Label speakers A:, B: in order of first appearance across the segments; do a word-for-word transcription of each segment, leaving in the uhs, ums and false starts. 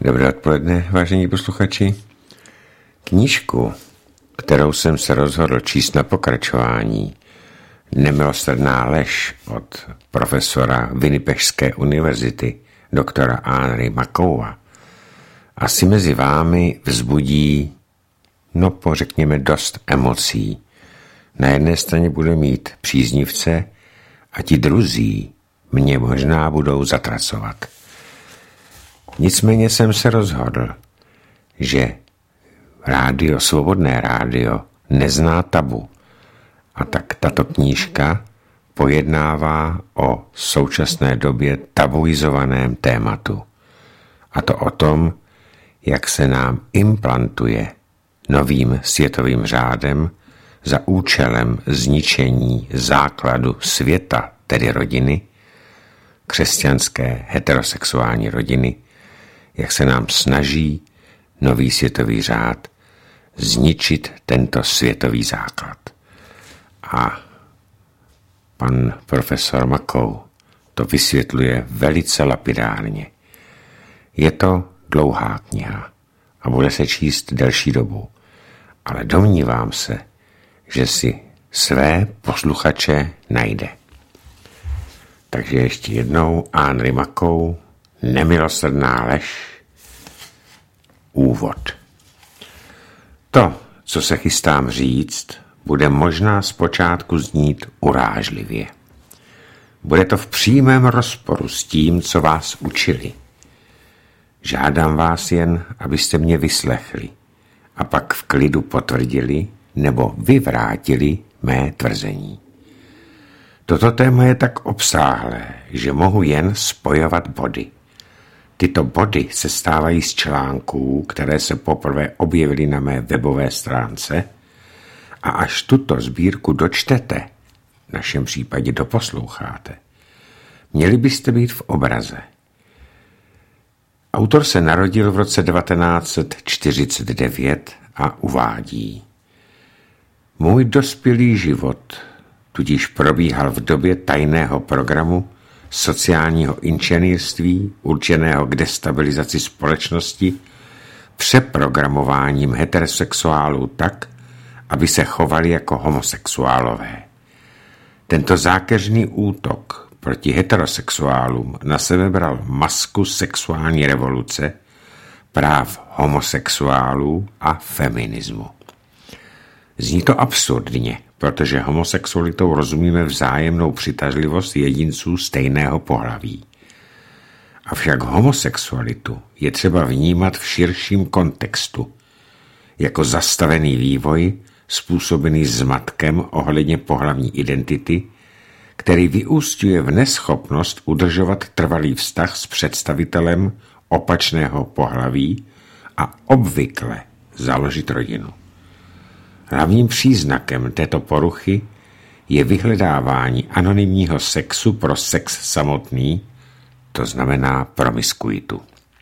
A: Dobré odpoledne, vážení posluchači. Knížku, kterou jsem se rozhodl číst na pokračování, Nemilosrdná lež od profesora Winnipegské univerzity, doktora Henry Makoua, asi mezi vámi vzbudí, no pořekněme, dost emocí. Na jedné straně budu mít příznivce a ti druzí mě možná budou zatracovat. Nicméně jsem se rozhodl, že rádio, svobodné rádio, nezná tabu. A tak tato knížka pojednává o současné době tabuizovaném tématu. A to o tom, jak se nám implantuje novým světovým řádem za účelem zničení základu světa, tedy rodiny, křesťanské heterosexuální rodiny, jak se nám snaží nový světový řád zničit tento světový základ. A pan profesor Makou to vysvětluje velice lapidárně. Je to dlouhá kniha a bude se číst delší dobu, ale domnívám se, že si své posluchače najde. Takže ještě jednou Henry Makou, Nemilosrdná lež, úvod. To, co se chystám říct, bude možná zpočátku znít urážlivě. Bude to v přímém rozporu s tím, co vás učili. Žádám vás jen, abyste mě vyslechli a pak v klidu potvrdili nebo vyvrátili mé tvrzení. Toto téma je tak obsáhlé, že mohu jen spojovat body. Tyto body se stávají z článků, které se poprvé objevily na mé webové stránce, a až tuto sbírku dočtete, v našem případě doposloucháte, měli byste být v obraze. Autor se narodil v roce devatenáct set čtyřicet devět a uvádí: Můj dospělý život tudíž probíhal v době tajného programu sociálního inženýrství určeného k destabilizaci společnosti přeprogramováním heterosexuálů tak, aby se chovali jako homosexuálové. Tento zákeřný útok proti heterosexuálům na sebe bral masku sexuální revoluce, práv homosexuálů a feminismu. Zní to absurdně, protože homosexualitou rozumíme vzájemnou přitažlivost jedinců stejného pohlaví. Avšak homosexualitu je třeba vnímat v širším kontextu, jako zastavený vývoj způsobený zmatkem ohledně pohlavní identity, který vyúsťuje v neschopnost udržovat trvalý vztah s představitelem opačného pohlaví a obvykle založit rodinu. Hlavním příznakem této poruchy je vyhledávání anonymního sexu pro sex samotný, to znamená promiskuitu.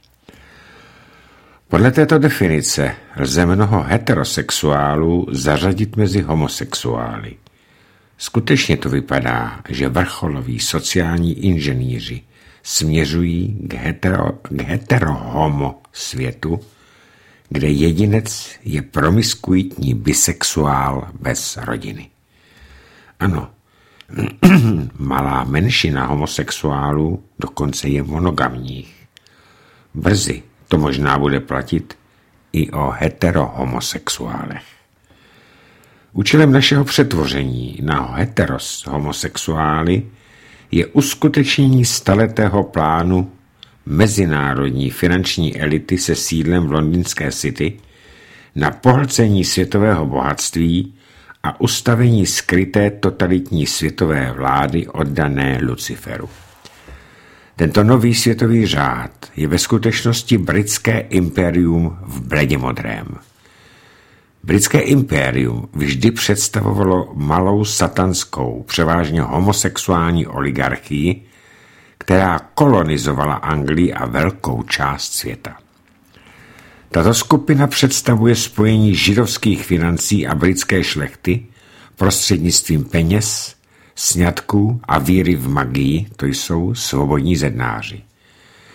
A: Podle této definice lze mnoho heterosexuálů zařadit mezi homosexuály. Skutečně to vypadá, že vrcholoví sociální inženýři směřují k, hetero, k heterohomo světu, kde jedinec je promiskuitní bisexuál bez rodiny. Ano, malá menšina homosexuálů dokonce je monogamních. Brzy to možná bude platit i o heterohomosexuálech. Účelem našeho přetvoření na heteros homosexuály je uskutečnění staletého plánu mezinárodní finanční elity se sídlem v londýnské City na pohlcení světového bohatství a ustavení skryté totalitní světové vlády oddané Luciferu. Tento nový světový řád je ve skutečnosti britské impérium v bledě modrém. Britské impérium vždy představovalo malou satanskou, převážně homosexuální oligarchii, která kolonizovala Anglii a velkou část světa. Tato skupina představuje spojení židovských financí a britské šlechty prostřednictvím peněz, sňatků a víry v magii, to jsou svobodní zednáři.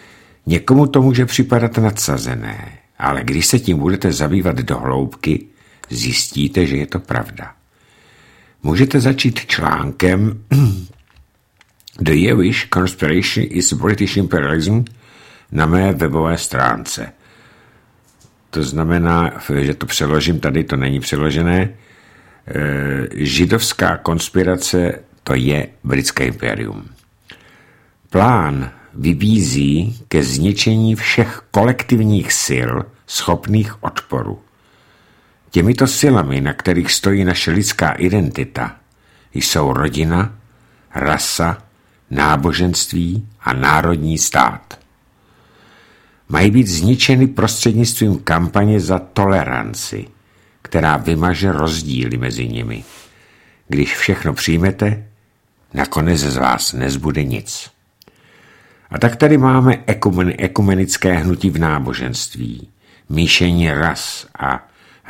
A: Někomu to může připadat nadsazené, ale když se tím budete zabývat do hloubky, zjistíte, že je to pravda. Můžete začít článkem The Jewish Conspiration is British Imperialism na mé webové stránce. To znamená, že to přeložím, tady to není přeložené. Židovská konspirace, to je britské impérium. Plán vybízí ke zničení všech kolektivních sil schopných odporu. Těmito silami, na kterých stojí naše lidská identita, jsou rodina, rasa, náboženství a národní stát. Mají být zničeny prostřednictvím kampaně za toleranci, která vymaže rozdíly mezi nimi. Když všechno přijmete, nakonec z vás nezbude nic. A tak tady máme ekumen, ekumenické hnutí v náboženství, míšení ras a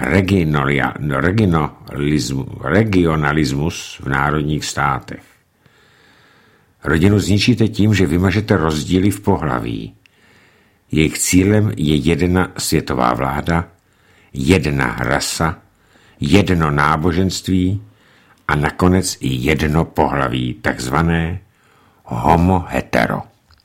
A: regionalismus v národních státech. Rodinu zničíte tím, že vymažete rozdíly v pohlaví. Jejich cílem je jedna světová vláda, jedna rasa, jedno náboženství a nakonec i jedno pohlaví, takzvané homo hetero.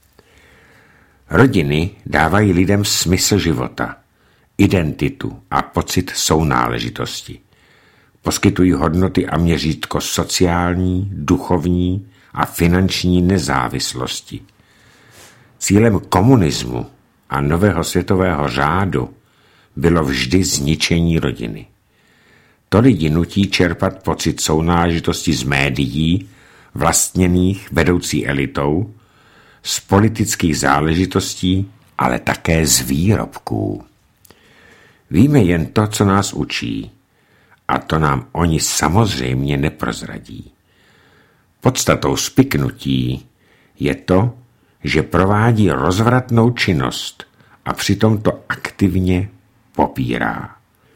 A: Rodiny dávají lidem smysl života, identitu a pocit sounáležitosti. Poskytují hodnoty a měřítko sociální, duchovní a finanční nezávislosti. Cílem komunismu a nového světového řádu bylo vždy zničení rodiny. To lidi nutí čerpat pocit sounáležitosti z médií, vlastněných vedoucí elitou, z politických záležitostí, ale také z výrobků. Víme jen to, co nás učí, a to nám oni samozřejmě neprozradí. Podstatou spiknutí je to, že provádí rozvratnou činnost a přitom to aktivně popírá.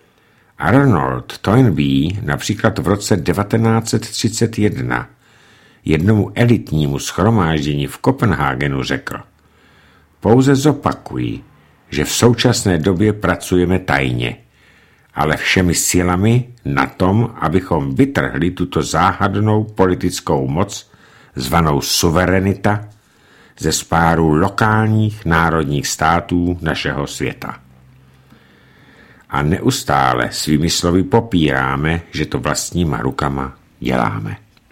A: Arnold Toynbee například v roce devatenáct set třicet jedna jednomu elitnímu shromáždění v Kopenhagenu řekl: pouze zopakuji, že v současné době pracujeme tajně, ale všemi silami na tom, abychom vytrhli tuto záhadnou politickou moc, zvanou suverenita, ze spáru lokálních národních států našeho světa. A neustále svými slovy popíráme, že to vlastníma rukama děláme.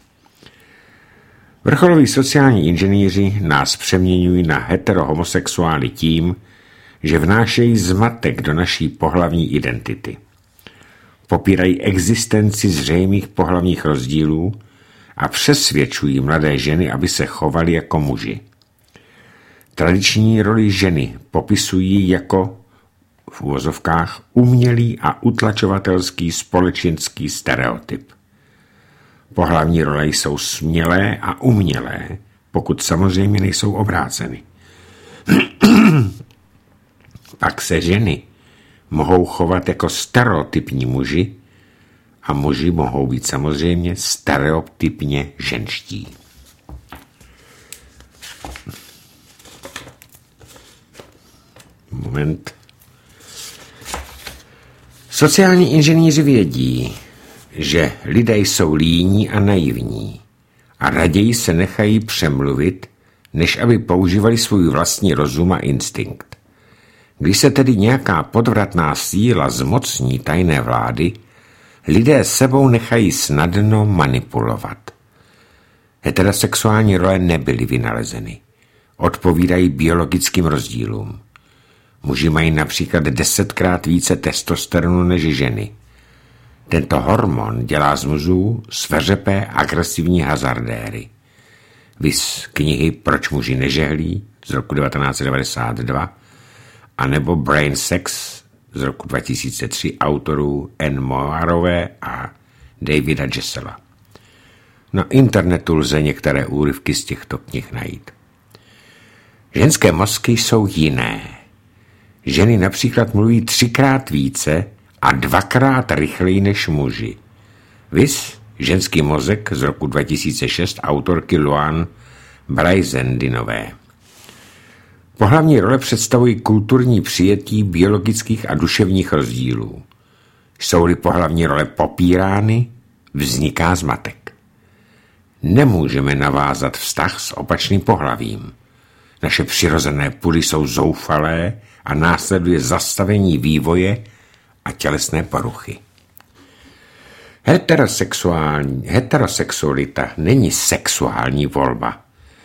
A: Vrcholoví sociální inženýři nás přeměňují na heterohomosexuály tím, že vnášejí zmatek do naší pohlavní identity. Popírají existenci zřejmých pohlavních rozdílů a přesvědčují mladé ženy, aby se chovaly jako muži. Tradiční roli ženy popisují jako v uvozovkách umělý a utlačovatelský společenský stereotyp. Pohlavní role jsou smělé a umělé, pokud samozřejmě nejsou obráceny. Pak se ženy mohou chovat jako stereotypní muži a muži mohou být samozřejmě stereotypně ženští. Moment. Sociální inženýři vědí, že lidé jsou líní a naivní a raději se nechají přemluvit, než aby používali svůj vlastní rozum a instinkt. Když se tedy nějaká podvratná síla zmocní tajné vlády, lidé sebou nechají snadno manipulovat. Heterosexuální role nebyly vynalezeny. Odpovídají biologickým rozdílům. Muži mají například desetkrát více testosteronu než ženy. Tento hormon dělá z mužů sveřepé agresivní hazardéry. Viz knihy Proč muži nežehlí z roku devatenáct set devadesát dva anebo Brain Sex z roku dva tisíce tři autorů Anne Moirové a Davida Jessela. Na internetu lze některé úryvky z těchto knih najít. Ženské mozky jsou jiné. Ženy například mluví třikrát více a dvakrát rychleji než muži. Viz Ženský mozek z roku dva tisíce šest autorky Luan Bryzendinové. Pohlavní role představují kulturní přijetí biologických a duševních rozdílů. Jsou-li pohlavní role popírány, vzniká zmatek. Nemůžeme navázat vztah s opačným pohlavím. Naše přirozené pudy jsou zoufalé a následuje zastavení vývoje a tělesné poruchy. Heterosexuální, heterosexualita není sexuální volba.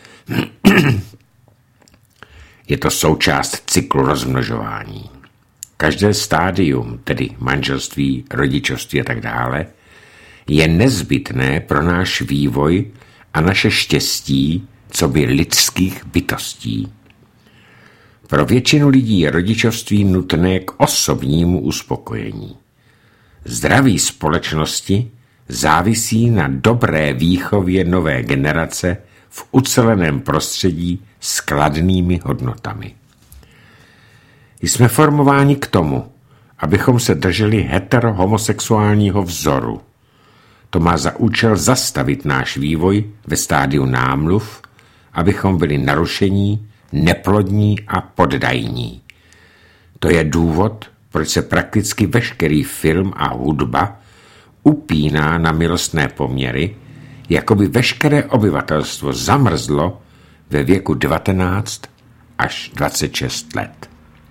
A: Je to součást cyklu rozmnožování. Každé stádium, tedy manželství, rodičovství a tak dále, je nezbytné pro náš vývoj a naše štěstí, coby lidských bytostí. Pro většinu lidí je rodičovství nutné k osobnímu uspokojení. Zdraví společnosti závisí na dobré výchově nové generace v uceleném prostředí s kladnými hodnotami. Jsme formováni k tomu, abychom se drželi hetero-homosexuálního vzoru. To má za účel zastavit náš vývoj ve stádiu námluv, abychom byli narušení, neplodní a poddajní. To je důvod, proč se prakticky veškerý film a hudba upíná na milostné poměry, jako by veškeré obyvatelstvo zamrzlo ve věku devatenáct až dvacet šest let.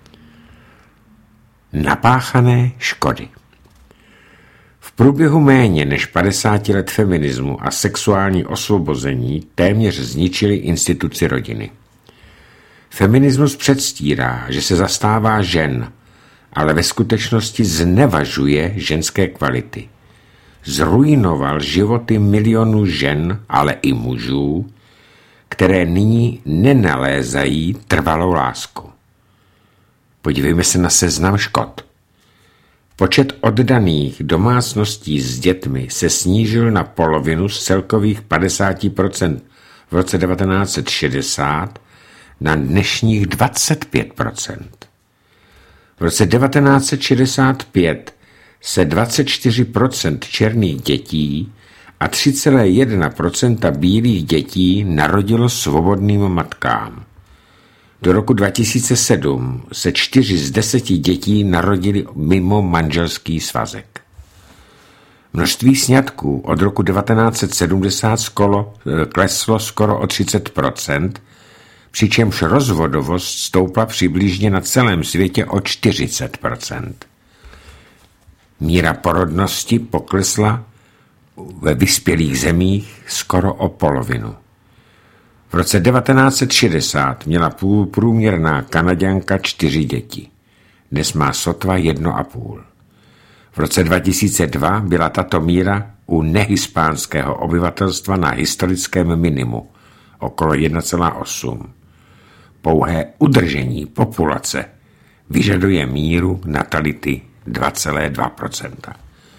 A: Napáchané škody. V průběhu méně než padesáti let feminismu a sexuální osvobození téměř zničili instituci rodiny. Feminismus předstírá, že se zastává žen, ale ve skutečnosti znevažuje ženské kvality. Zruinoval životy milionů žen, ale i mužů, které nyní nenalézají trvalou lásku. Podívejme se na seznam škod. Počet oddaných domácností s dětmi se snížil na polovinu z celkových padesát procent v roce devatenáct set šedesát na dnešních dvacet pět procent. V roce devatenáct set šedesát pět se dvacet čtyři procent černých dětí a tři celá jedna procenta bílých dětí narodilo svobodným matkám. Do roku dva tisíce sedm se čtyři z deseti dětí narodili mimo manželský svazek. Množství sňatků od roku devatenáct set sedmdesát skoro, kleslo skoro o třicet procent, přičemž rozvodovost stoupla přibližně na celém světě o čtyřicet procent. Míra porodnosti poklesla ve vyspělých zemích skoro o polovinu. V roce devatenáct set šedesát měla průměrná Kanaďanka čtyři děti. Dnes má sotva jedno a půl. V roce dva tisíce dva byla tato míra u nehispánského obyvatelstva na historickém minimu, okolo jedna celá osm. Pouhé udržení populace vyžaduje míru natality dva celá dva procenta.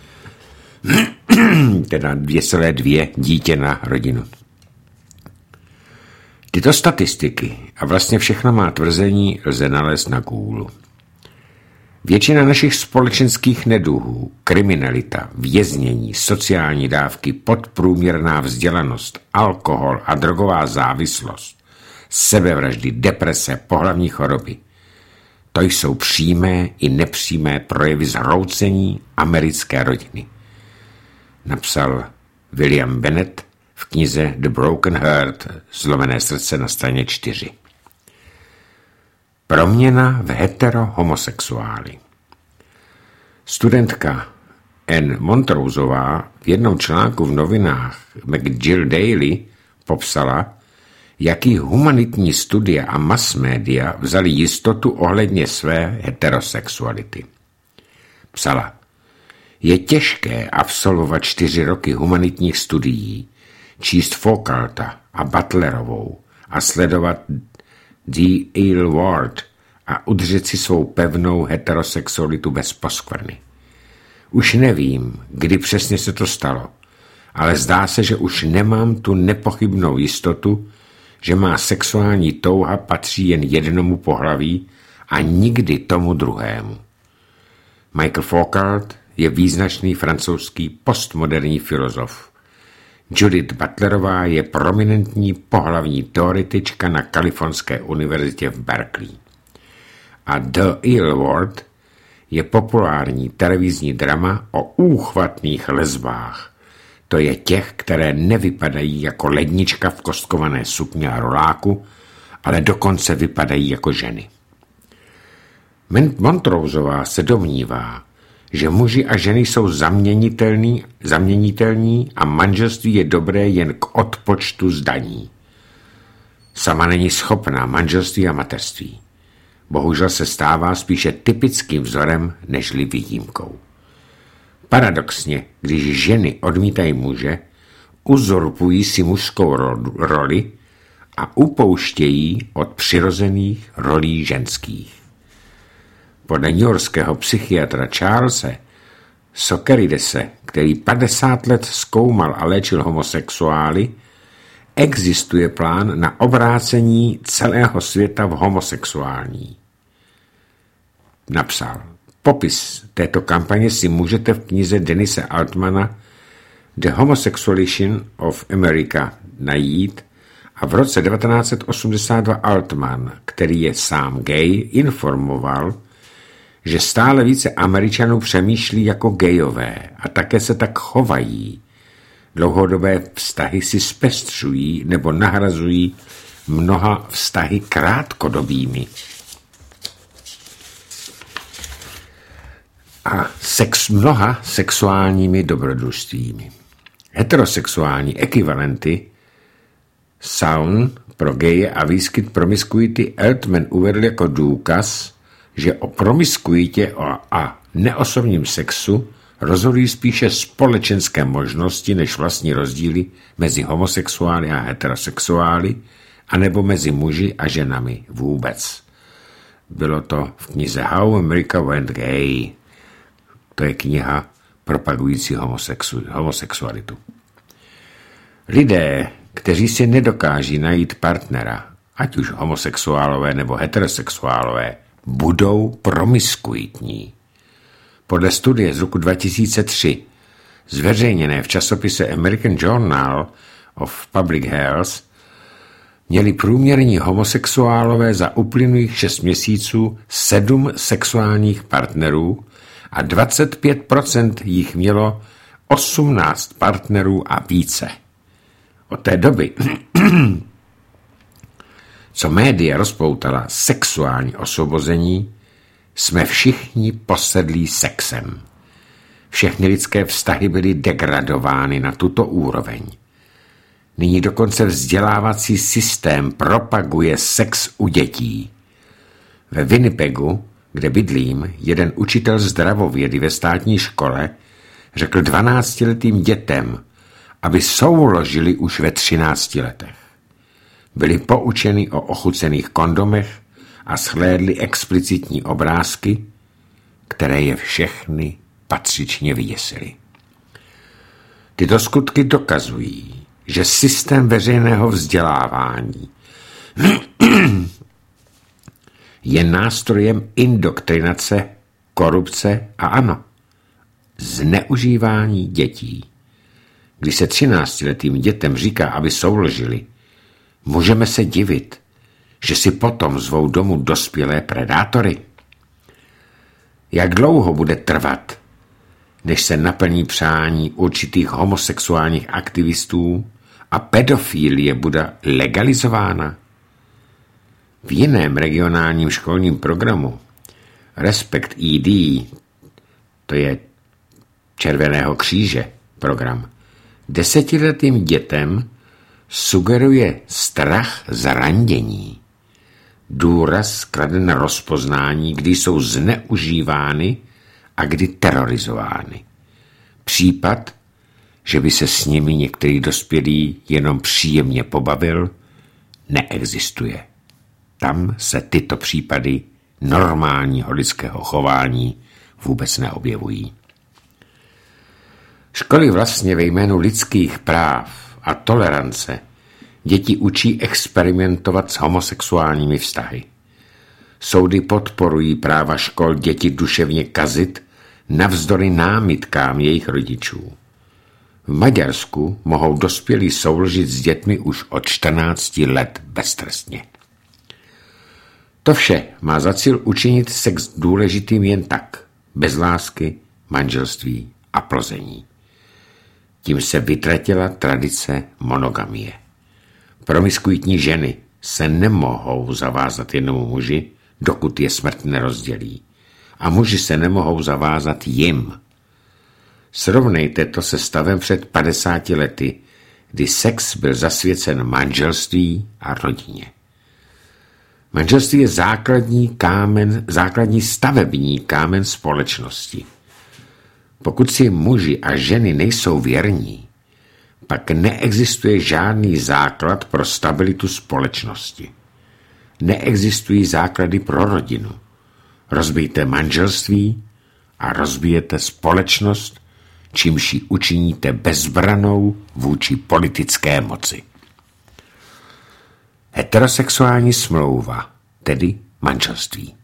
A: Teda dvě celá dvě dítě na rodinu. Tyto statistiky a vlastně všechno má tvrzení lze nalézt na Google. Většina našich společenských neduhů, kriminalita, věznění, sociální dávky, podprůměrná vzdělanost, alkohol a drogová závislost, sebevraždy, deprese, pohlavní choroby, to jsou přímé i nepřímé projevy zhroucení americké rodiny. Napsal William Bennett v knize The Broken Heart, zlomené srdce na straně čtyři. Proměna v hetero-homosexuály. Studentka Anne Montroseová v jednom článku v novinách McGill Daily popsala, jaký humanitní studia a masmédia vzali jistotu ohledně své heterosexuality. Psala, je těžké absolvovat čtyři roky humanitních studií, číst Foucaulta a Butlerovou a sledovat D. L. Ward a udržet si svou pevnou heterosexualitu bez poskvrny. Už nevím, kdy přesně se to stalo, ale zdá se, že už nemám tu nepochybnou jistotu, že má sexuální touha patří jen jednomu pohlaví a nikdy tomu druhému. Michael Foucault je význačný francouzský postmoderní filozof. Judith Butlerová je prominentní pohlavní teoretička na Kalifornské univerzitě v Berkeley. A The L Word je populární televizní drama o úchvatných lesbách. To je těch, které nevypadají jako lednička v kostkované sukni a roláku, ale dokonce vypadají jako ženy. Montrousová se domnívá, že muži a ženy jsou zaměnitelní, zaměnitelní a manželství je dobré jen k odpočtu z daní. Sama není schopná manželství a mateřství. Bohužel se stává spíše typickým vzorem nežli výjimkou. Paradoxně, když ženy odmítají muže, uzurpují si mužskou roli a upouštějí od přirozených rolí ženských. Podle newyorského psychiatra Charlese Sokeridese, který padesát let zkoumal a léčil homosexuály, existuje plán na obrácení celého světa v homosexuální. Napsal. Popis této kampaně si můžete v knize Denise Altmana The Homosexualization of America najít a v roce devatenáct set osmdesát dva Altman, který je sám gay, informoval, že stále více Američanů přemýšlí jako gayové a také se tak chovají. Dlouhodobé vztahy si zpestřují nebo nahrazují mnoha vztahy krátkodobými. A sex mnoha sexuálními dobrodružstvími. Heterosexuální ekvivalenty saun pro geje a výskyt promiskuity Altman uvedl jako důkaz, že o promiskuitě a neosobním sexu rozhodují spíše společenské možnosti než vlastní rozdíly mezi homosexuály a heterosexuály, anebo mezi muži a ženami vůbec. Bylo to v knize How America Went Gay. To je kniha propagující homosexu, homosexualitu. Lidé, kteří si nedokáží najít partnera, ať už homosexuálové nebo heterosexuálové, budou promiskuitní. Podle studie z roku dva tisíce tři, zveřejněné v časopise American Journal of Public Health, měli průměrní homosexuálové za uplynulých šest měsíců sedm sexuálních partnerů a dvacet pět procent jich mělo osmnáct partnerů a více. Od té doby, co média rozpoutala sexuální osvobození, jsme všichni posedlí sexem. Všechny lidské vztahy byly degradovány na tuto úroveň. Nyní dokonce vzdělávací systém propaguje sex u dětí. Ve Winnipegu, kde bydlím, jeden učitel zdravovědy ve státní škole řekl dvanáctiletým dětem, aby souložili už ve třinácti letech. Byli poučeni o ochucených kondomech a shlédli explicitní obrázky, které je všechny patřičně vyděsily. Tyto skutky dokazují, že systém veřejného vzdělávání je nástrojem indoktrinace, korupce a ano, zneužívání dětí. Když se třináctiletým dětem říká, aby souložili, můžeme se divit, že si potom zvou domů dospělé predátory. Jak dlouho bude trvat, než se naplní přání určitých homosexuálních aktivistů a pedofilie bude legalizována? V jiném regionálním školním programu Respect E D, to je Červeného kříže program, desetiletým dětem sugeruje strach z randění. Důraz kladen na rozpoznání, kdy jsou zneužívány a kdy terorizovány. Případ, že by se s nimi některý dospělý jenom příjemně pobavil, neexistuje. Tam se tyto případy normálního lidského chování vůbec neobjevují. Školy vlastně ve jménu lidských práv a tolerance děti učí experimentovat s homosexuálními vztahy. Soudy podporují práva škol děti duševně kazit navzdory námitkám jejich rodičů. V Maďarsku mohou dospělí souložit s dětmi už od čtrnácti let beztrestně. To vše má za cíl učinit sex důležitým jen tak, bez lásky, manželství a plození. Tím se vytratila tradice monogamie. Promiskuitní ženy se nemohou zavázat jednomu muži, dokud je smrt nerozdělí. A muži se nemohou zavázat jim. Srovnejte to se stavem před padesáti lety, kdy sex byl zasvěcen manželství a rodině. Manželství je základní kámen, základní stavební kámen společnosti. Pokud si muži a ženy nejsou věrní, pak neexistuje žádný základ pro stabilitu společnosti. Neexistují základy pro rodinu. Rozbijte manželství a rozbijete společnost, čímž ji učiníte bezbranou vůči politické moci. Heterosexuální smlouva, tedy manželství.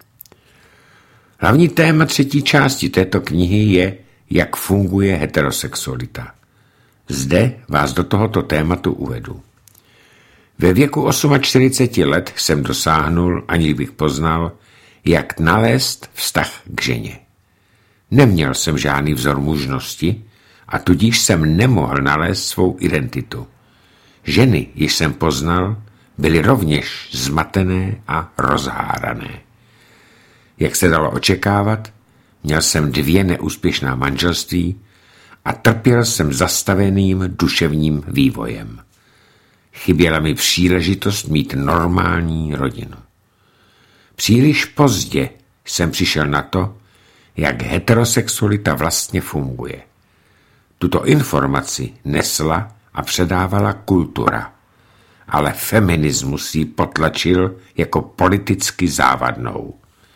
A: Hlavní téma třetí části této knihy je, jak funguje heterosexualita. Zde vás do tohoto tématu uvedu. Ve věku čtyřiceti osmi let jsem dosáhnul, aniž bych poznal, jak nalézt vztah k ženě. Neměl jsem žádný vzor mužnosti a tudíž jsem nemohl nalézt svou identitu. Ženy, již jsem poznal, byly rovněž zmatené a rozhárané. Jak se dalo očekávat, měl jsem dvě neúspěšná manželství a trpěl jsem zastaveným duševním vývojem. Chyběla mi příležitost mít normální rodinu. Příliš pozdě jsem přišel na to, jak heterosexualita vlastně funguje. Tuto informaci nesla a předávala kultura, ale feminismus ji potlačil jako politicky závadnou.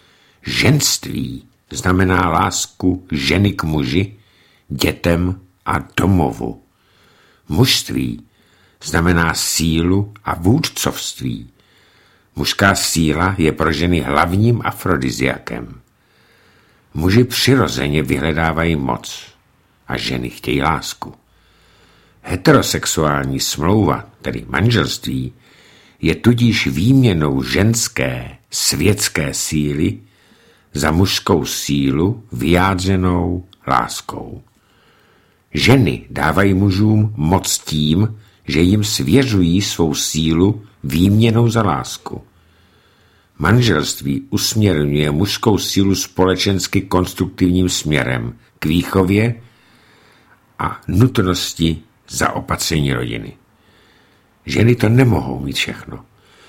A: Ženství znamená lásku ženy k muži, dětem a domovu. Mužství znamená sílu a vůdcovství. Mužská síla je pro ženy hlavním afrodiziakem. Muži přirozeně vyhledávají moc a ženy chtějí lásku. Heterosexuální smlouva, tedy manželství, je tudíž výměnou ženské světské síly za mužskou sílu vyjádřenou láskou. Ženy dávají mužům moc tím, že jim svěřují svou sílu výměnou za lásku. Manželství usměrňuje mužskou sílu společensky konstruktivním směrem k výchově a nutnosti zaopatření rodiny. Ženy to nemohou mít všechno.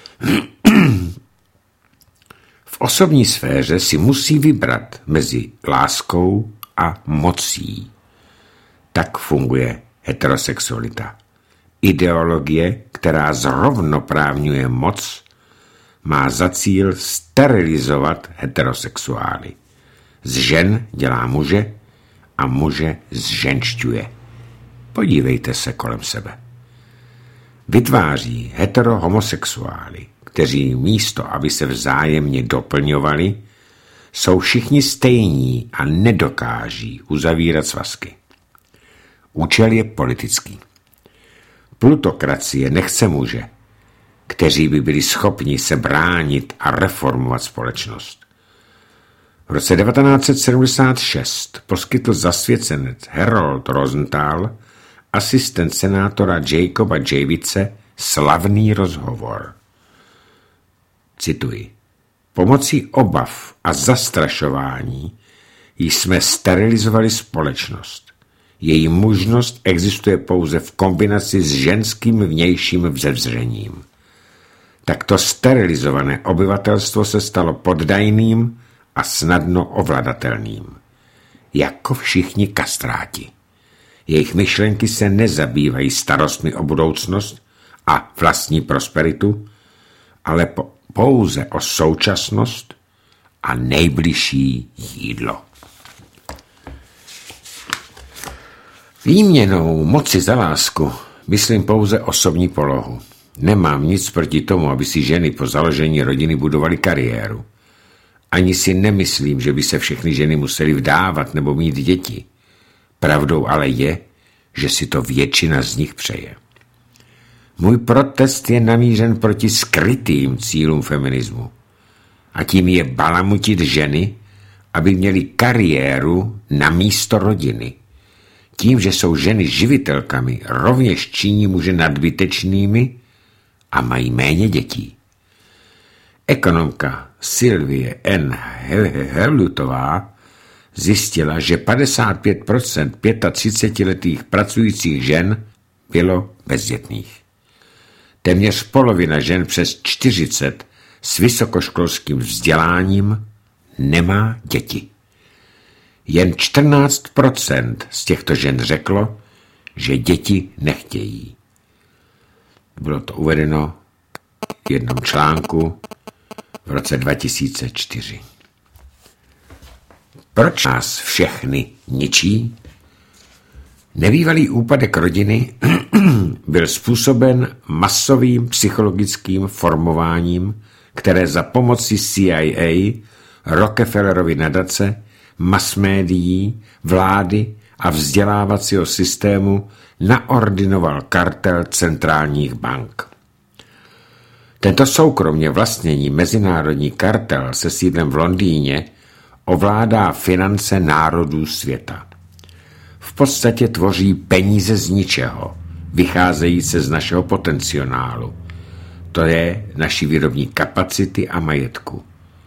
A: V osobní sféře si musí vybrat mezi láskou a mocí. Tak funguje heterosexualita. Ideologie, která zrovnoprávňuje moc, má za cíl sterilizovat heterosexuály. Z žen dělá muže a muže zženšťuje. Podívejte se kolem sebe. Vytváří heterohomosexuály, kteří místo, aby se vzájemně doplňovali, jsou všichni stejní a nedokáží uzavírat svazky. Účel je politický. Plutokracie nechce muže, kteří by byli schopni se bránit a reformovat společnost. V roce devatenáct set sedmdesát šest poskytl zasvěcenec Harold Rosenthal, asistent senátora Jacoba Javitse, slavný rozhovor. Cituji. Pomocí obav a zastrašování jsme sterilizovali společnost. Její mužnost existuje pouze v kombinaci s ženským vnějším vzevřením. Takto sterilizované obyvatelstvo se stalo poddajným a snadno ovladatelným. Jako všichni kastráti. Jejich myšlenky se nezabývají starostmi o budoucnost a vlastní prosperitu, ale po, pouze o současnost a nejbližší jídlo. Výměnou moci za lásku myslím pouze osobní polohu. Nemám nic proti tomu, aby si ženy po založení rodiny budovaly kariéru. Ani si nemyslím, že by se všechny ženy musely vdávat nebo mít děti. Pravdou ale je, že si to většina z nich přeje. Můj protest je namířen proti skrytým cílům feminismu. A tím je balamutit ženy, aby měly kariéru na místo rodiny. Tím, že jsou ženy živitelkami, rovněž činí muže nadbytečnými a mají méně dětí. Ekonomka Sylvie N. Herlutová zjistila, že padesát pět procent třicetiletých pracujících žen bylo bezdětných. Téměř polovina žen přes čtyřicet s vysokoškolským vzděláním nemá děti. Jen čtrnáct procent z těchto žen řeklo, že děti nechtějí. Bylo to uvedeno v jednom článku v roce dva tisíce čtyři. Proč nás všechny ničí? Nebývalý úpadek rodiny byl způsoben masovým psychologickým formováním, které za pomoci C I A, Rockefellerovy nadace, masmédií, vlády a vzdělávacího systému naordinoval kartel centrálních bank. Tento soukromně vlastněný mezinárodní kartel se sídlem v Londýně ovládá finance národů světa. V podstatě tvoří peníze z ničeho, vycházející z našeho potenciálu. To je naší výrobní kapacity a majetku.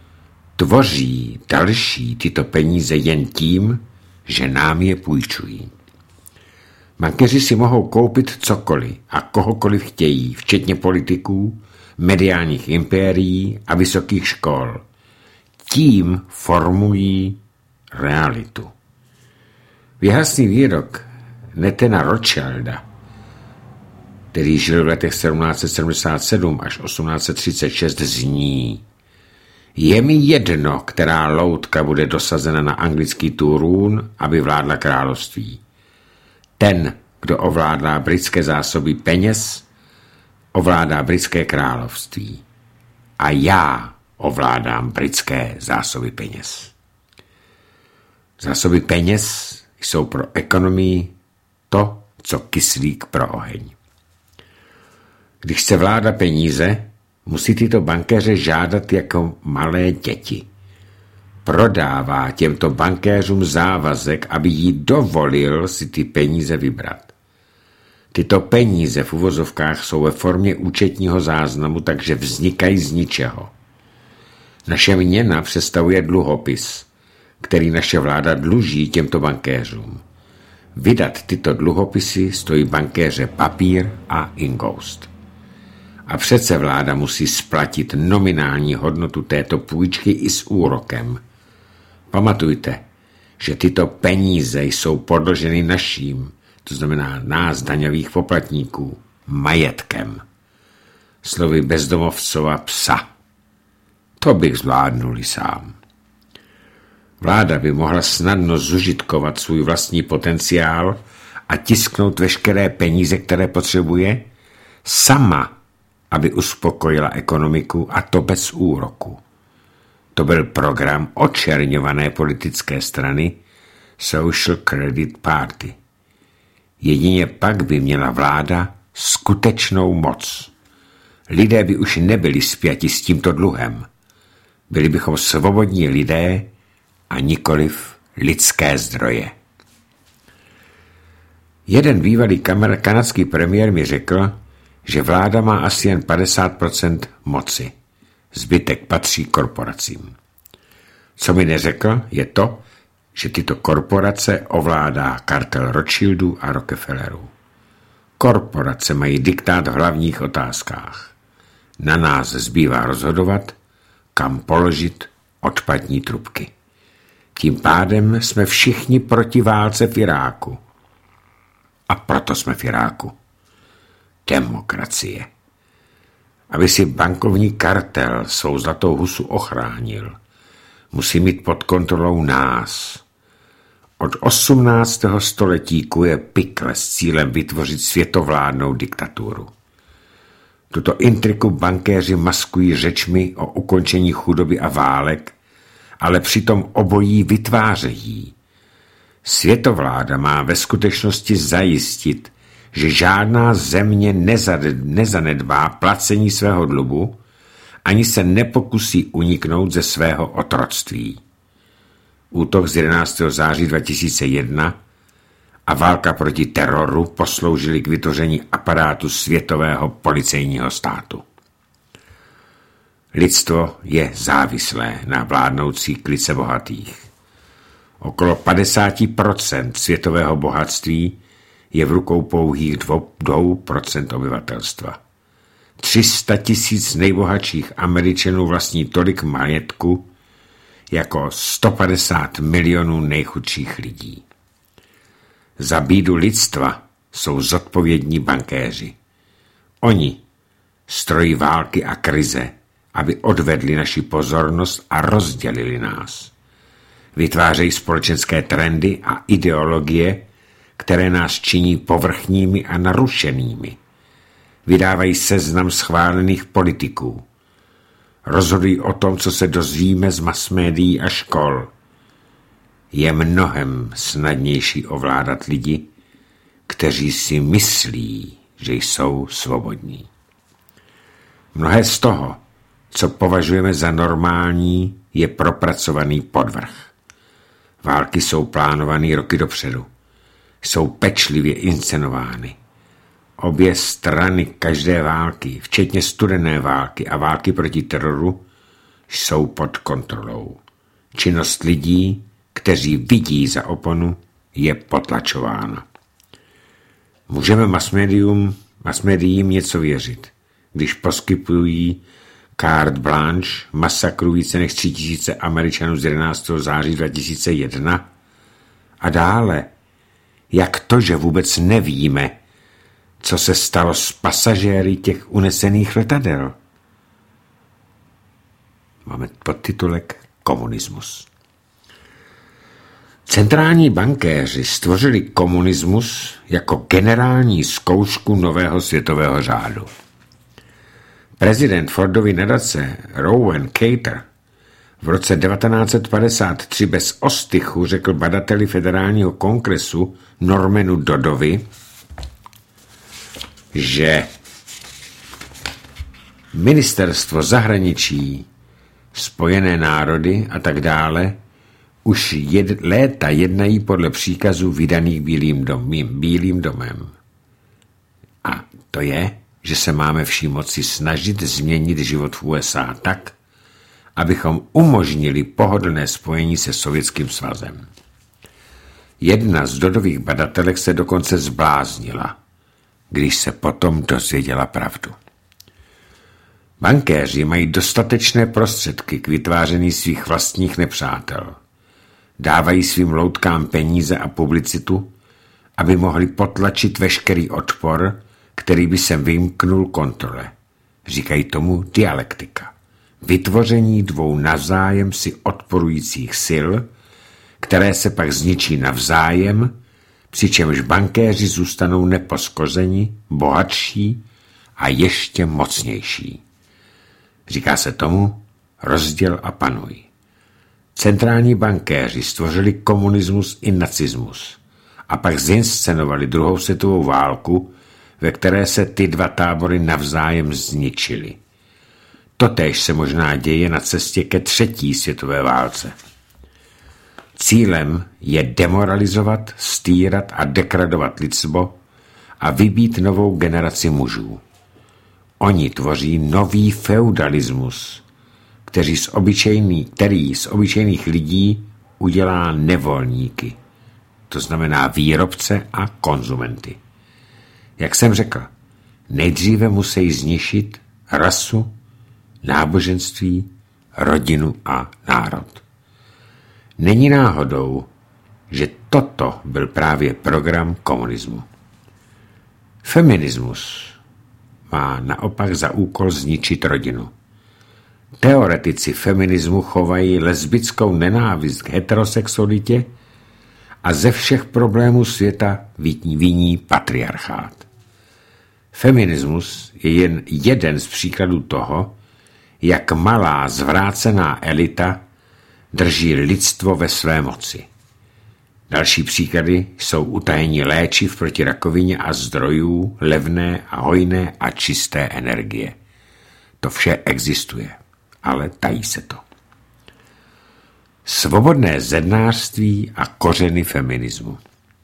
A: Tvoří další tyto peníze jen tím, že nám je půjčují. Bankéři si mohou koupit cokoliv a kohokoliv chtějí, včetně politiků, mediálních impérií a vysokých škol. Tím formují realitu. Věhlasný výrok Netana Rothschilda, který žil v letech sedmnáct set sedmdesát sedm až osmnáct set třicet šest, zní: Je mi jedno, která loutka bude dosazena na anglický trůn, aby vládla království. Ten, kdo ovládá britské zásoby peněz, ovládá britské království. A já ovládám britské zásoby peněz. Zásoby peněz jsou pro ekonomii to, co kyslík pro oheň. Když se vláda peníze, musí tyto bankéře žádat jako malé děti. Prodává těmto bankéřům závazek, aby jí dovolil si ty peníze vybrat. Tyto peníze v uvozovkách jsou ve formě účetního záznamu, takže vznikají z ničeho. Naše měna představuje dluhopis, který naše vláda dluží těmto bankéřům. Vydat tyto dluhopisy stojí bankéře papír a ingoust. A přece vláda musí splatit nominální hodnotu této půjčky i s úrokem. Pamatujte, že tyto peníze jsou podloženy naším, to znamená nás, daňových poplatníků, majetkem. Slovy bezdomovcova psa. To bych zvládnul i sám. Vláda by mohla snadno zužitkovat svůj vlastní potenciál a tisknout veškeré peníze, které potřebuje, sama, aby uspokojila ekonomiku, a to bez úroku. To byl program očerňované politické strany Social Credit Party. Jedině pak by měla vláda skutečnou moc. Lidé by už nebyli spjati s tímto dluhem. Byli bychom svobodní lidé a nikoliv lidské zdroje. Jeden bývalý kanadský premiér mi řekl, že vláda má asi jen padesát procent moci. Zbytek patří korporacím. Co mi neřekl, je to, že tyto korporace ovládá kartel Rothschildů a Rockefellerů. Korporace mají diktát v hlavních otázkách. Na nás zbývá rozhodovat, kam položit odpadní trubky. Tím pádem jsme všichni proti válce v Iráku. A proto jsme v Iráku. Demokracie. Aby si bankovní kartel svou zlatou husu ochránil, musí mít pod kontrolou nás. Od osmnáctého století kuje pikle s cílem vytvořit světovládnou diktaturu. Tuto intriku bankéři maskují řečmi o ukončení chudoby a válek, ale přitom obojí vytvářejí. Světovláda má ve skutečnosti zajistit, že žádná země nezanedbá placení svého dluhu, ani se nepokusí uniknout ze svého otroctví. Útok z jedenáctého září dva tisíce jedna a válka proti teroru posloužily k vytvoření aparátu světového policejního státu. Lidstvo je závislé na vládnoucí klice bohatých. Okolo padesát procent světového bohatství je v rukou pouhých dvou procent obyvatelstva. tři sta tisíc nejbohatších Američanů vlastní tolik majetku jako sto padesát milionů nejchudších lidí. Za bídu lidstva jsou zodpovědní bankéři. Oni strojí války a krize, aby odvedli naši pozornost a rozdělili nás. Vytvářejí společenské trendy a ideologie, které nás činí povrchními a narušenými. Vydávají seznam schválených politiků. Rozhodují o tom, co se dozvíme z masmédií a škol. Je mnohem snadnější ovládat lidi, kteří si myslí, že jsou svobodní. Mnohé z toho, co považujeme za normální, je propracovaný podvrh. Války jsou plánované roky dopředu. Jsou pečlivě inscenovány. Obě strany každé války, včetně studené války a války proti teroru, jsou pod kontrolou. Činnost lidí, kteří vidí za oponu, je potlačována. Můžeme masmédium, masmédiím něco věřit, když poskytují carte blanche masakru více než tři tisíce Američanů z jedenáctého září dva tisíce jedna a dále, jak to, že vůbec nevíme, co se stalo s pasažéry těch unesených letadel. Máme podtitulek Komunismus. Centrální bankéři stvořili komunismus jako generální zkoušku nového světového řádu. Prezident Fordovy nadace Rowan Cater v roce devatenáct set padesát tři bez ostychu řekl badateli federálního kongresu Normanu Doddovi, že ministerstvo zahraničí, Spojené národy a tak dále už jed, léta jednají podle příkazů vydaných Bílým, dom, Bílým domem. A to je, že se máme vší moci snažit změnit život v U S A tak, abychom umožnili pohodlné spojení se Sovětským svazem. Jedna z Doddových badatelek se dokonce zbláznila, když se potom dozvěděla pravdu. Bankéři mají dostatečné prostředky k vytváření svých vlastních nepřátel. Dávají svým loutkám peníze a publicitu, aby mohli potlačit veškerý odpor, který by se vymknul kontrole. Říkají tomu dialektika. Vytvoření dvou navzájem si odporujících sil, které se pak zničí navzájem, přičemž bankéři zůstanou nepoškozeni, bohatší a ještě mocnější. Říká se tomu rozděl a panuj. Centrální bankéři stvořili komunismus i nacismus a pak zinscenovali druhou světovou válku, ve které se ty dva tábory navzájem zničily. Totéž se možná děje na cestě ke třetí světové válce. Cílem je demoralizovat, stýrat a dekradovat lidstvo a vybít novou generaci mužů. Oni tvoří nový feudalismus, který z, obyčejný, který z obyčejných lidí udělá nevolníky, to znamená výrobce a konzumenty. Jak jsem řekl, nejdříve musí zničit rasu, náboženství, rodinu a národ. Není náhodou, že toto byl právě program komunismu. Feminismus má naopak za úkol zničit rodinu. Teoretici feminismu chovají lesbickou nenávist k heterosexualitě a ze všech problémů světa viní patriarchát. Feminismus je jen jeden z příkladů toho, jak malá zvrácená elita drží lidstvo ve své moci. Další příklady jsou utajení léčiv proti rakovině a zdrojů levné a hojné a čisté energie. To vše existuje, ale tají se to. Svobodné zednářství a kořeny feminismu.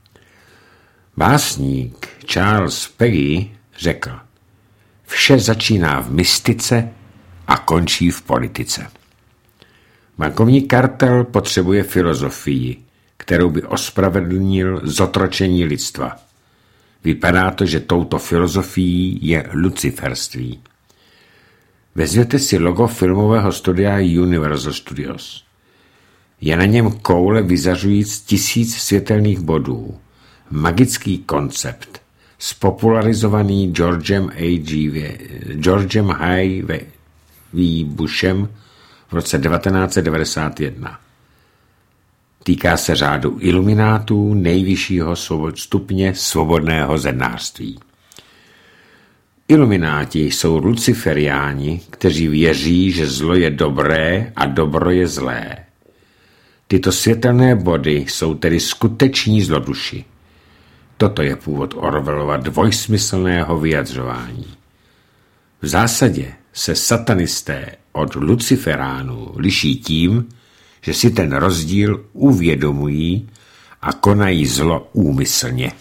A: Básník Charles Peggy řekl: vše začíná v mystice a končí v politice. Bankovní kartel potřebuje filozofii, kterou by ospravedlnil zotročení lidstva. Vypadá to, že touto filozofií je luciferství. Vezměte si logo filmového studia Universal Studios. Je na něm koule vyzařujíc tisíc světelných bodů. Magický koncept, spopularizovaný Georgem A G Georgem H V Bushem v roce devatenáct set devadesát jedna. Týká se řádu iluminátů nejvyššího stupně svobodného zednářství. Ilumináti jsou luciferiáni, kteří věří, že zlo je dobré a dobro je zlé. Tyto světelné body jsou tedy skuteční zloduši. Toto je původ Orwellova dvojsmyslného vyjadřování. V zásadě se satanisté od luciferánů liší tím, že si ten rozdíl uvědomují a konají zlo úmyslně.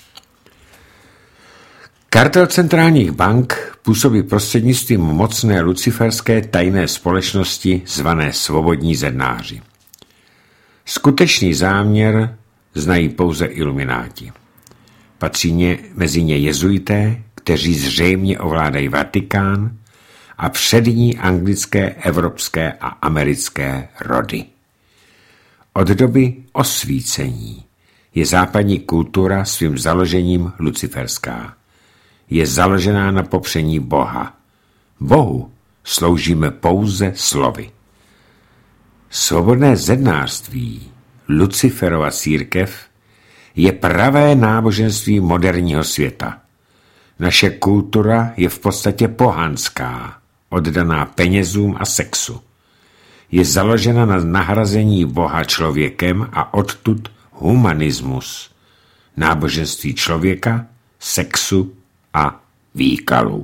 A: Kartel centrálních bank působí prostřednictvím mocné luciferské tajné společnosti zvané svobodní zednáři. Skutečný záměr znají pouze ilumináti. Patří ně, mezi ně jezuité, kteří zřejmě ovládají Vatikán a přední anglické, evropské a americké rody. Od doby osvícení je západní kultura svým založením luciferská. Je založená na popření Boha. Bohu sloužíme pouze slovy. Svobodné zednářství, Luciferova církev, je pravé náboženství moderního světa. Naše kultura je v podstatě pohanská, oddaná penězům a sexu. Je založena na nahrazení Boha člověkem a odtud humanismus, náboženství člověka, sexu a výkalů.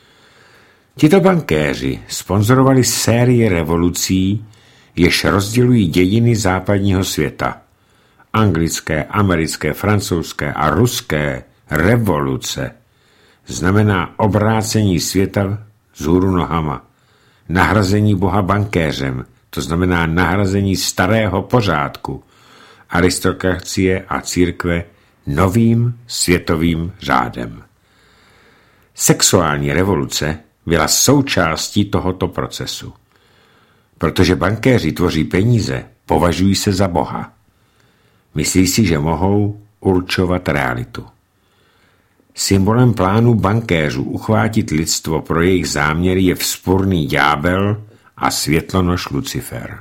A: Tito bankéři sponzorovali sérii revolucí, jež rozdělují dějiny západního světa. Anglické, americké, francouzské a ruské revoluce znamená obrácení světa vzhůru nohama, nahrazení Boha bankéřem, to znamená nahrazení starého pořádku, aristokracie a církve novým světovým řádem. Sexuální revoluce byla součástí tohoto procesu. Protože bankéři tvoří peníze, považují se za Boha. Myslí si, že mohou určovat realitu. Symbolem plánu bankéřů uchvátit lidstvo pro jejich záměry je vzpurný ďábel a světlonož Lucifer.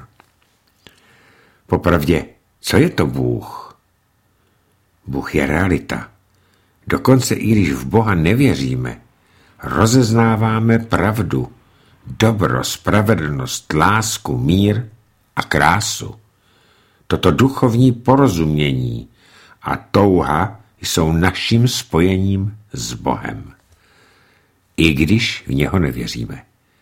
A: Popravdě, co je to Bůh? Bůh je realita. Dokonce i když v Boha nevěříme, rozeznáváme pravdu, dobro, spravedlnost, lásku, mír a krásu. Toto duchovní porozumění a touha jsou naším spojením s Bohem. I když v něho nevěříme.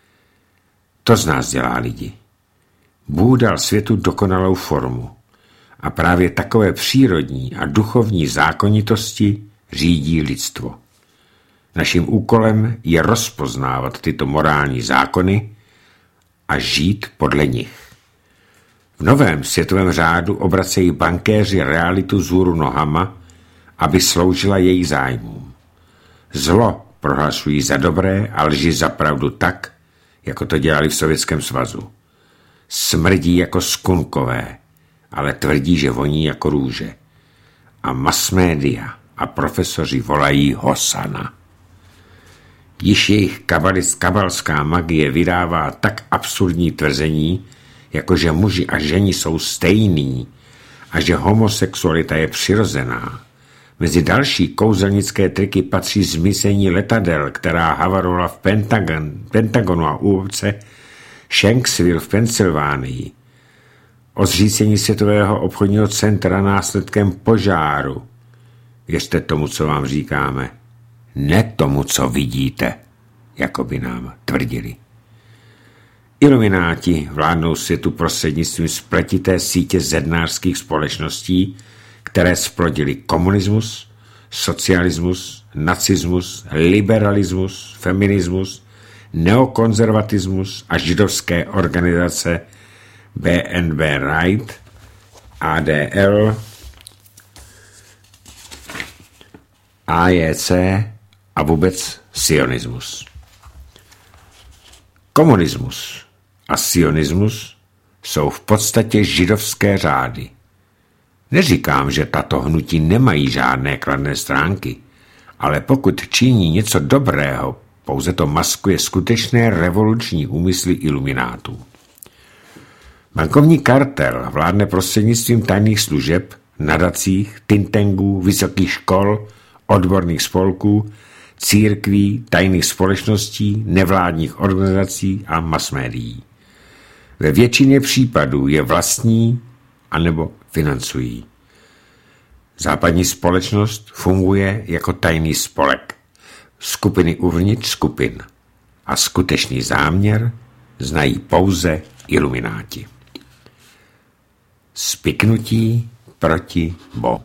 A: To z nás dělá lidi. Bůh dal světu dokonalou formu a právě takové přírodní a duchovní zákonitosti řídí lidstvo. Naším úkolem je rozpoznávat tyto morální zákony a žít podle nich. V novém světovém řádu obracejí bankéři realitu vzhůru nohama, aby sloužila jejich zájmům. Zlo prohlašují za dobré a lži za pravdu tak, jako to dělali v Sovětském svazu. Smrdí jako skunkové, ale tvrdí, že voní jako růže. A masmédia a profesoři volají Hosana. Již jejich kabalská magie vydává tak absurdní tvrzení, jako že muži a ženi jsou stejní a že homosexualita je přirozená. Mezi další kouzelnické triky patří zmizení letadel, která havarovala v Pentagon, Pentagonu a u obce Shanksville v Pensylvánii. o zřícení Světového obchodního centra následkem požáru. Věřte tomu, co vám říkáme. Ne tomu, co vidíte, jako by nám tvrdili. Ilumináti vládnou světu prostřednictvím spletité sítě zednářských společností, které splodily komunismus, socialismus, nacismus, liberalismus, feminismus, neokonzervatismus a židovské organizace B N B Right, A D L, A J C a vůbec sionismus. Komunismus a sionismus jsou v podstatě židovské řády. Neříkám, že tato hnutí nemají žádné kladné stránky, ale pokud činí něco dobrého, pouze to maskuje skutečné revoluční úmysly iluminátů. Bankovní kartel vládne prostřednictvím tajných služeb, nadacích, tintengů, vysokých škol, odborných spolků, církví, tajných společností, nevládních organizací a masmédií. Ve většině případů je vlastní anebo financují. Západní společnost funguje jako tajný spolek, skupiny uvnitř skupin a skutečný záměr znají pouze ilumináti. Spiknutí proti Bohu.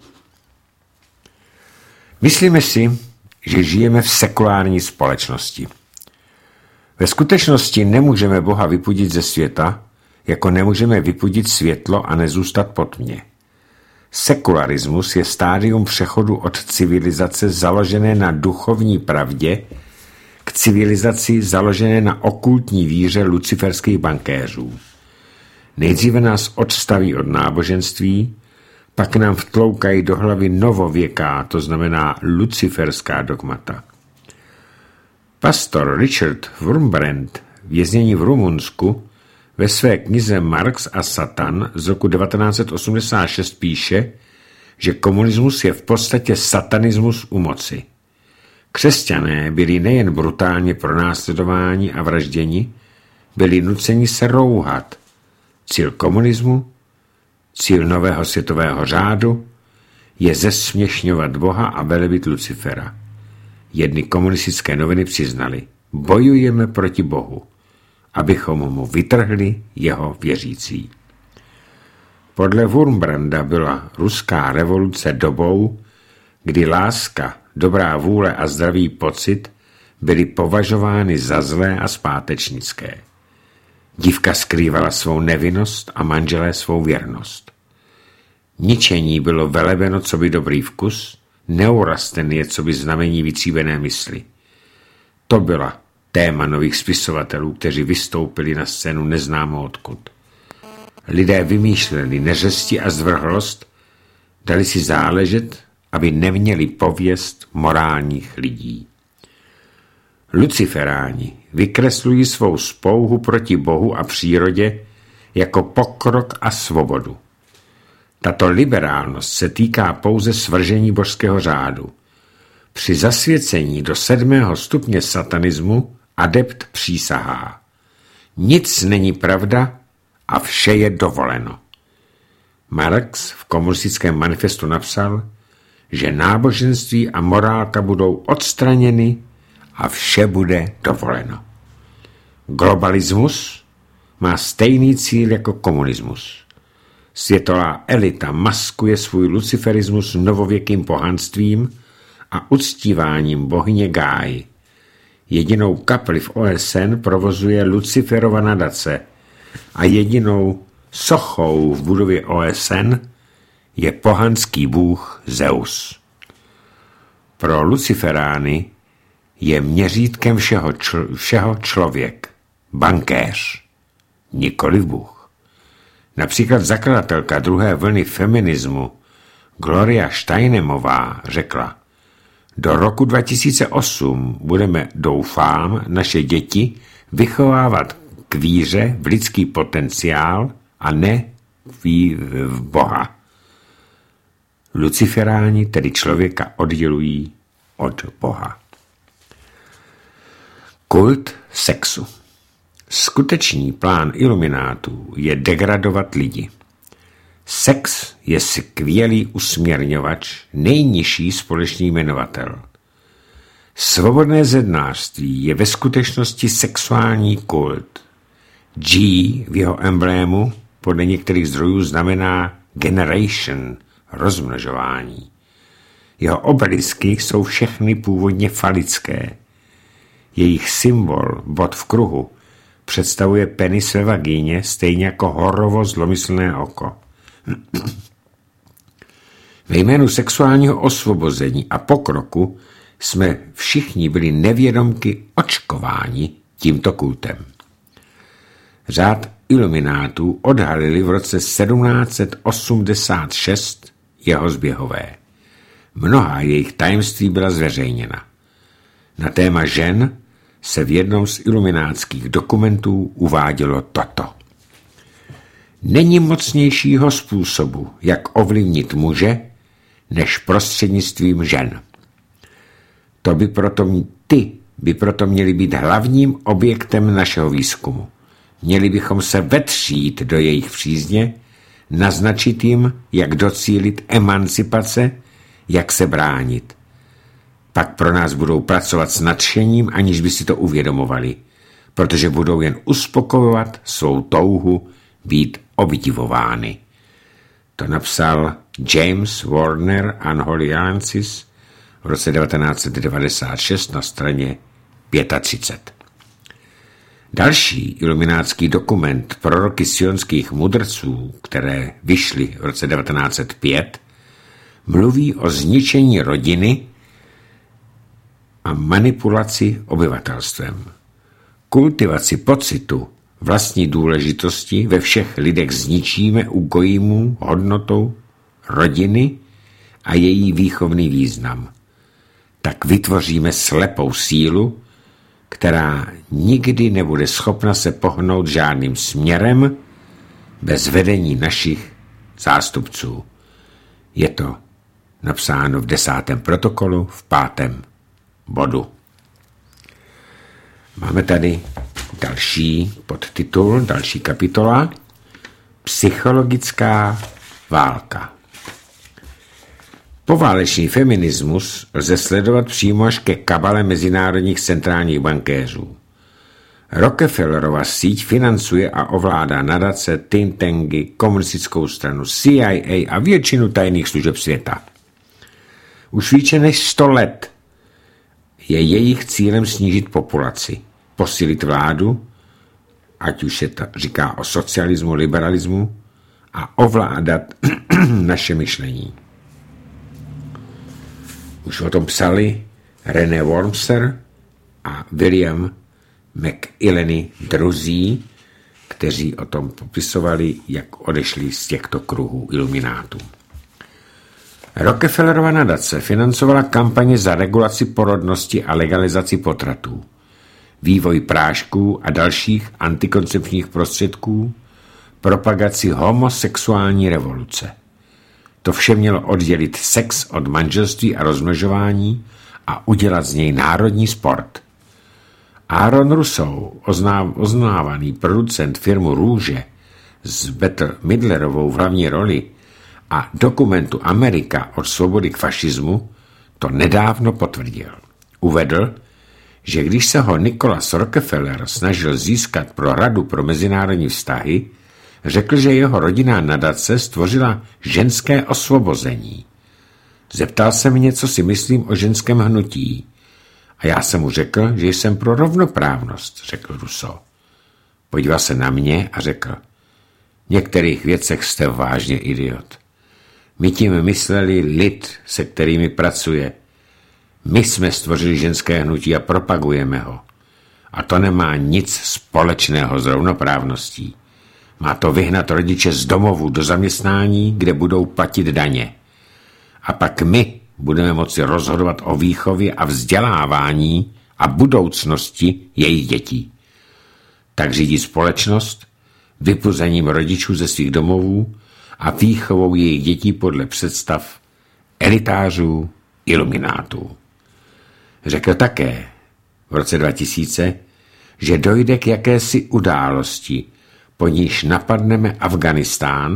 A: Myslíme si, že žijeme v sekulární společnosti. Ve skutečnosti nemůžeme Boha vypudit ze světa, jako nemůžeme vypudit světlo a nezůstat pod tmě. Sekularismus je stádium přechodu od civilizace založené na duchovní pravdě k civilizaci založené na okultní víře luciferských bankéřů. Nejdříve nás odstaví od náboženství, pak nám vtloukají do hlavy novověká, to znamená luciferská dogmata. Pastor Richard Wurmbrand, vězněný v Rumunsku, ve své knize Marx a Satan z roku devatenáct set osmdesát šest píše, že komunismus je v podstatě satanismus u moci. Křesťané byli nejen brutálně pronásledováni a vražděni, byli nuceni se rouhat. Cíl komunismu, cíl nového světového řádu je zesměšňovat Boha a velebit Lucifera. Jedny komunistické noviny přiznali, bojujeme proti Bohu, abychom mu vytrhli jeho věřící. Podle Wurmbranda byla ruská revoluce dobou, kdy láska, dobrá vůle a zdravý pocit byly považovány za zlé a zpátečnické. Dívka skrývala svou nevinnost a manželé svou věrnost. Ničení bylo velebeno coby dobrý vkus, neurasten je coby znamení vytříbené mysli. To byla téma nových spisovatelů, kteří vystoupili na scénu neznámo odkud. Lidé vymýšleli neřesti a zvrhlost, dali si záležet, aby neměli pověst morálních lidí. Luciferáni vykreslují svou spouhu proti Bohu a přírodě jako pokrok a svobodu. Tato liberálnost se týká pouze svržení božského řádu. Při zasvěcení do sedmého stupně satanismu adept přísahá. Nic není pravda a vše je dovoleno. Marx v komunistickém manifestu napsal, že náboženství a morálka budou odstraněny a vše bude dovoleno. Globalismus má stejný cíl jako komunismus. Světová elita maskuje svůj luciferismus novověkým pohanstvím a uctíváním bohyně Gáji. Jedinou kapli v O S N provozuje Luciferova nadace a jedinou sochou v budově O S N je pohanský bůh Zeus. Pro luciferány je měřítkem všeho, čl- všeho člověk, bankéř, nikoliv bůh. Například zakladatelka druhé vlny feminismu Gloria Steinemová řekla, do roku dva tisíce osm budeme, doufám, naše děti vychovávat k víře v lidský potenciál a ne v Boha. Luciferáni tedy člověka oddělují od Boha. Kult sexu. Skutečný plán iluminátů je degradovat lidi. Sex je skvělý usměrňovač, nejnižší společný jmenovatel. Svobodné zednářství je ve skutečnosti sexuální kult. G v jeho emblému podle některých zdrojů znamená generation, rozmnožování. Jeho obelisky jsou všechny původně falické. Jejich symbol, bod v kruhu, představuje penis ve vagíně, stejně jako horovo zlomyslné oko. Ve jménu sexuálního osvobození a pokroku jsme všichni byli nevědomky očkováni tímto kultem. Řád iluminátů odhalili v roce sedmnáct set osmdesát šest jeho zběhové. Mnohá jejich tajemství byla zveřejněna. Na téma žen se v jednom z iluminátských dokumentů uvádělo toto. Není mocnějšího způsobu, jak ovlivnit muže, než prostřednictvím žen. To by proto, ty by proto měly být hlavním objektem našeho výzkumu. Měli bychom se vetřít do jejich přízně, naznačit jim, jak docílit emancipace, jak se bránit. Pak pro nás budou pracovat s nadšením, aniž by si to uvědomovali, protože budou jen uspokojovat svou touhu být obdivovány. To napsal James Warner Unholy Alliances v roce devatenáct set devadesát šest na straně třicet pět. Další iluminátský dokument Proroky sionských mudrců, které vyšly v roce devatenáct set pět, mluví o zničení rodiny a manipulaci obyvatelstvem. Kultivaci pocitu vlastní důležitosti ve všech lidech zničíme u gojímů hodnotou rodiny a její výchovný význam. Tak vytvoříme slepou sílu, která nikdy nebude schopna se pohnout žádným směrem bez vedení našich zástupců. Je to napsáno v desátém protokolu v pátém bodu. Máme tady další podtitul, další kapitola. Psychologická válka. Poválečný feminismus lze sledovat přímo až ke kabale mezinárodních centrálních bankéřů. Rockefellerova síť financuje a ovládá nadace, think tanky, komunistickou stranu, C I A a většinu tajných služeb světa. Už více než sto let je jejich cílem snížit populaci, posílit vládu, ať už se to říká o socialismu, liberalismu, a ovládat naše myšlení. Už o tom psali René Wormser a William McIlhenny druzí, kteří o tom popisovali, jak odešli z těchto kruhů iluminátů. Rockefellerova nadace financovala kampaně za regulaci porodnosti a legalizaci potratů, vývoj prášků a dalších antikoncepčních prostředků, propagaci homosexuální revoluce. To vše mělo oddělit sex od manželství a rozmnožování a udělat z něj národní sport. Aaron Russo, oznávaný producent firmu Růže s Bette Midlerovou v hlavní roli a dokumentu Amerika od svobody k fašismu, to nedávno potvrdil. Uvedl, že když se ho Nicholas Rockefeller snažil získat pro Radu pro mezinárodní vztahy, řekl, že jeho rodinná nadace stvořila ženské osvobození. Zeptal se mě, co si myslím o ženském hnutí. A já jsem mu řekl, že jsem pro rovnoprávnost, řekl Russo. Podíval se na mě a řekl, v některých věcech jste vážně idiot. My tím mysleli lid, se kterými pracuje. My jsme stvořili ženské hnutí a propagujeme ho. A to nemá nic společného s rovnoprávností. Má to vyhnat rodiče z domovů do zaměstnání, kde budou platit daně. A pak my budeme moci rozhodovat o výchově a vzdělávání a budoucnosti jejich dětí. Tak řídí společnost vypuzením rodičů ze svých domovů a výchovou jejich dětí podle představ elitářů, iluminátů. Řekl také v roce dva tisíce, že dojde k jakési události, po níž napadneme Afganistán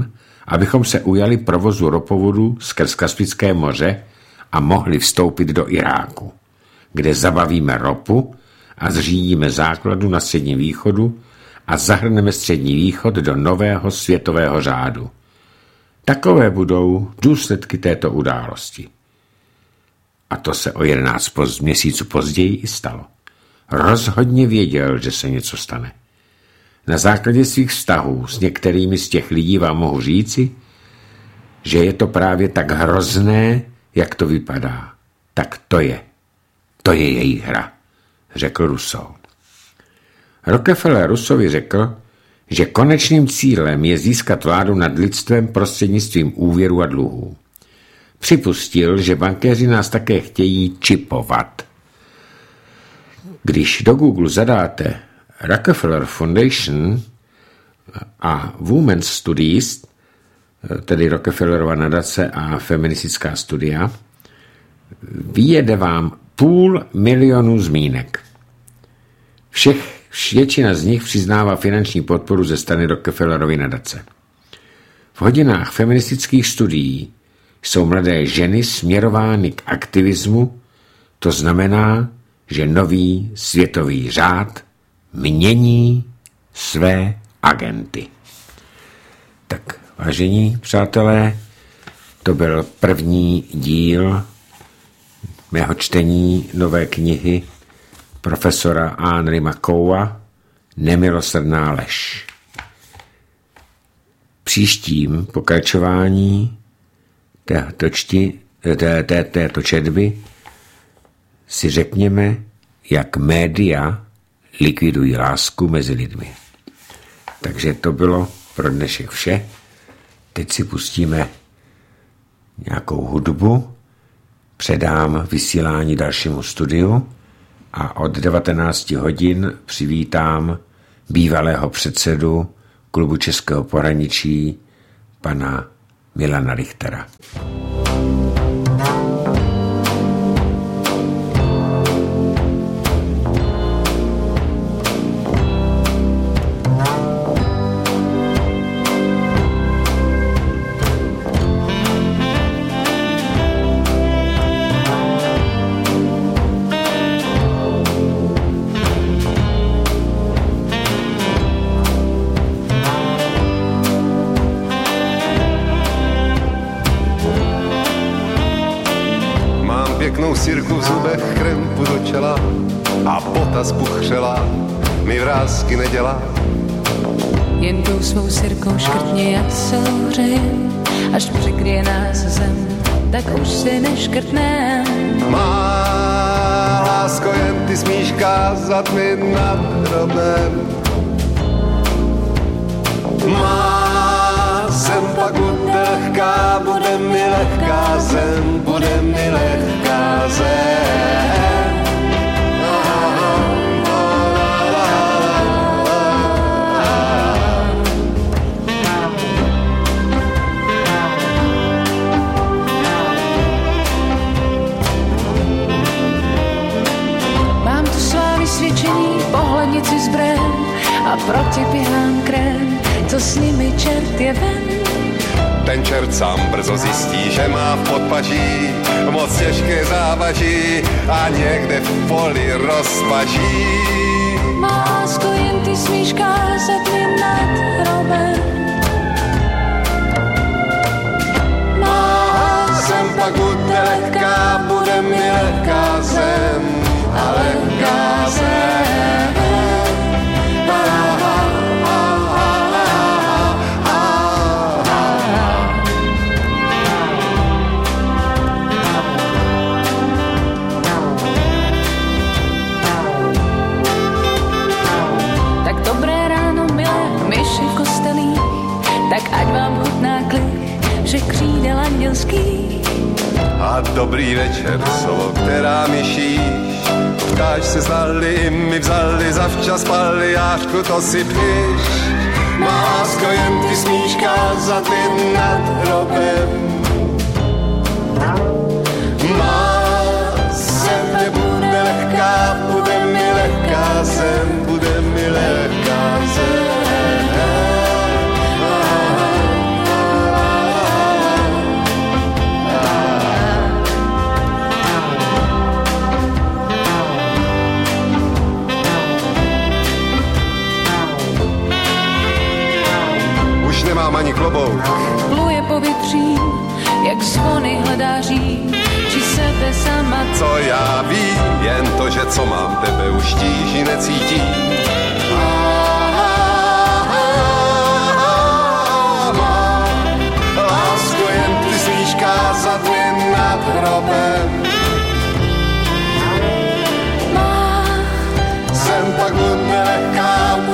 A: abychom se ujali provozu ropovodu skrz Kaspické moře a mohli vstoupit do Iráku, kde zabavíme ropu a zřídíme základu na Středním východu a zahrneme Střední východ do nového světového řádu. Takové budou důsledky této události. A to se o jedenáct poz, měsíců později i stalo. Rozhodně věděl, že se něco stane. Na základě svých vztahů s některými z těch lidí vám mohu říci, že je to právě tak hrozné, jak to vypadá. Tak to je. To je jejich hra, řekl Rousseau. Rockefeller Rousseauvi řekl, že konečným cílem je získat vládu nad lidstvem prostřednictvím úvěru a dluhů. Připustil, že bankéři nás také chtějí čipovat. Když do Google zadáte Rockefeller Foundation a Women's Studies, tedy Rockefellerova nadace a feministická studia, vyjede vám půl milionu zmínek. Všech, většina z nich přiznává finanční podporu ze strany Rockefellerovy nadace. V hodinách feministických studií jsou mladé ženy směrovány k aktivismu, to znamená, že nový světový řád mění své agenty. Tak, vážení přátelé, to byl první díl mého čtení nové knihy profesora Henry Makoua Nemilosrdná lež. Příštím pokračování této, čti, té, té, této četby si řekněme, jak média likvidují lásku mezi lidmi. Takže to bylo pro dnešek vše. Teď si pustíme nějakou hudbu, předám vysílání dalšímu studiu a od devatenácti hodin přivítám bývalého předsedu Klubu Českého pohraničí pana Milana Richtera.
B: Sirku v zubech, krempu do čela a bota zbuchřela mi vrásky nedělá.
C: Jen tou svou sirkou škrtně, jak se ohřejem, až přikryje nás zem, tak už si neškrtnem.
B: Má lásko, jen ty smíš kázat mi nad hrobem. Má zem pak bude lehká, bude mi lehká zem, bude mi lehká zem.
C: Mám tu svá vysvědčení, pohlednici zbrén a proti běhám krém, co s nimi čert je ven.
B: Ten čert sám brzo zjistí, že má v podpaží moc těžké závaží a někde v poli rozpaží.
C: Má lásko, jen ty smíš kázat mi nad hrobem.
B: Má zem pak bude lehká, bude mi lehká zem a lehká zem.
C: Tak ať vám chutná klich, že křídel andělský.
B: A dobrý večer, slovo, která mi šíš. Ptáš se znali, i mi vzali, zavčas spali, jášku, to si piš. Má lásko, jen ty smíš kázat i nad hrobem. Má zem nebude lehká, bude mi lehká zem, bude mi lehká zem. nemám ani klobouk.
C: Pluje povětří, jak zvony hledá řím, či sebe sama.
B: Co já vím, jen to, že co mám, tebe už tíži necítím. Lásko, jen ty smíš kázat mi nad hrobem. Zem pak bude lehká,